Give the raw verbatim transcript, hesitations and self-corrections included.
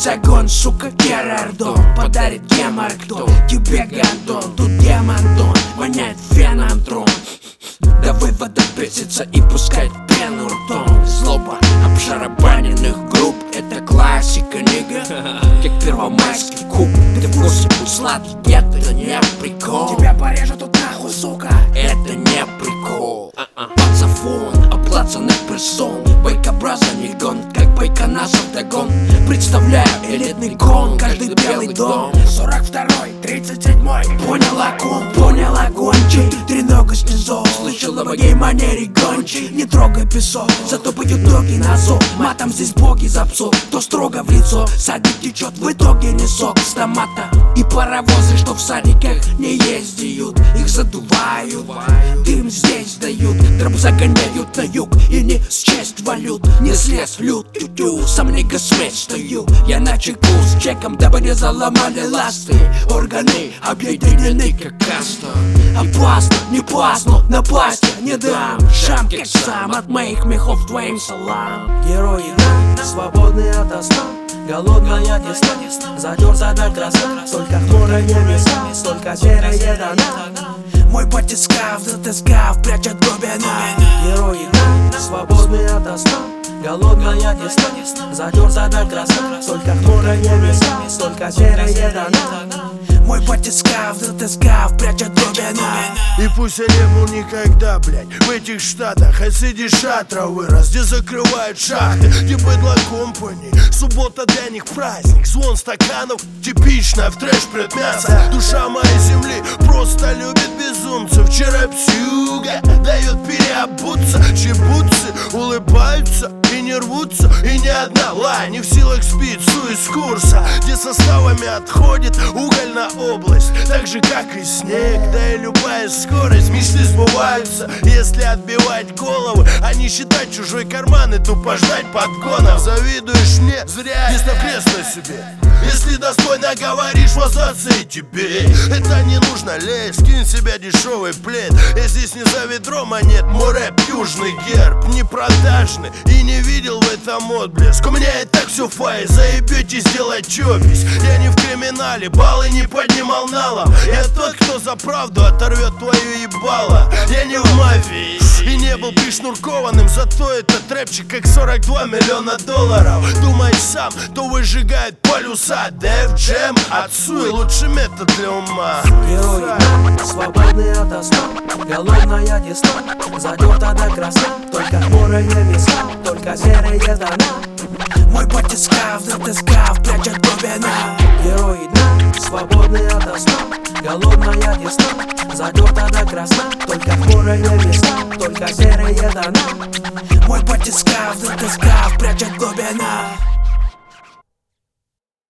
загон, сука, Герардон подарит гемордон тебе, гандон. Тут демон-дон, воняет феном трон. До вывода бесится и пускать пену ртом. Злоба обшарабаненных групп — это классика, нига. Как первомайский куб. Ты в курсе, будь сладкий, это не прикол. Тебя порежут тут нахуй, сука. Это не прикол. Пацафон, оплацанных персон. Байкобраза не гон, как байконасов догон. Представляю элитный гон, каждый белый дом. Сорок второй, тридцать седьмой. Понял огонь, понял огончий. Тренога снизу, слышал о моей манере гончей. Не трогай песок, зато поют доги на зов. Матом здесь боги за псов, то строго в лицо. Садик течет, в итоге не сок с томата. И паровозы, что в садиках не ездят, их задувают, дым здесь дают. Дроп загоняют на юг и не счесть валют. Не слез лют, тю-тю, сам нига смесь стою. Я на чеку с чеком, дабы не заломали ласты. Органы объединены как каста. Опасно, не пасно, напасть я не дам. Шам как сам, от моих мехов твоим салам. Герои, да, свободные ото сна. Голодная десна, затер задаль краса. Только хмурые небеса, только серые дона. Мой батискаф, затискав, прячет глубина. Герои, да, свободные ото сна. Голодная десна, затер задаль краса. Только хмурые небеса, только серые дона. Мой батискаф, затискав, прячет глубина. И пусть я не был никогда, блядь, в этих штатах, а среди шатра вырос, где закрывают шахты, где быдло компани. Суббота для них праздник, звон стаканов типично в трэш пред мясо. Душа моей земли просто любит безумцев. Вчера псюга дает переобуться, чебутцы улыбаются и не рвутся. И ни одна ла не в силах сбить су из курса, где составами отходит угольная область. Так же как и снег, да и любая скорость. Мечты сбываются, если отбивать головы, а не считать чужой карман и тупо ждать подгонов. Завидуешь мне? Зря, не ставь крест на себе. Если достойно говоришь, воздаться и тебе. Это не нужно лезть, скинь в себя дешевый плед. Я здесь не за ведром, а нет, мой рэп южный герб. Не продажный и не видел в этом отблеск. У меня и так все фай, заебетесь делать чопись. Я не в криминале, баллы не поднимал налом. Я тот, кто за правду оторвет твое ебало. Я не в мафии и не был пришнуркованным, зато этот рэпчик как сорок два миллиона долларов. Думай сам, то выжигает полюса. Def Jam, отцу и лучший метод для ума. Герои, да, свободные ото сна. Голодная десна, затерта до красна. Только хмурые небеса, только серые дона. Мой батискаф, затискав, прячет глубина. Герои, да, свободные ото сна. Голодная десна, затерта до красна. Только хмурые небеса, только серые дона. Мой батискаф, затискав, прячет глубина.